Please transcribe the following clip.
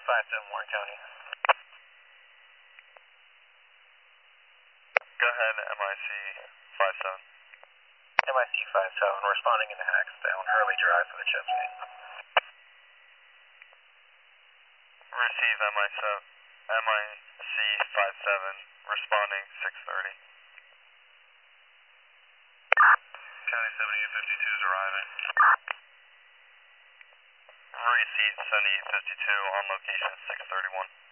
57 Warren County. Go ahead, MIC 57. MIC 57, responding into Hackstown, Hurley Drive for the Chesapeake. Receive MIC 57, responding 630. County 7852 is arriving. Receive 7852 on location 631.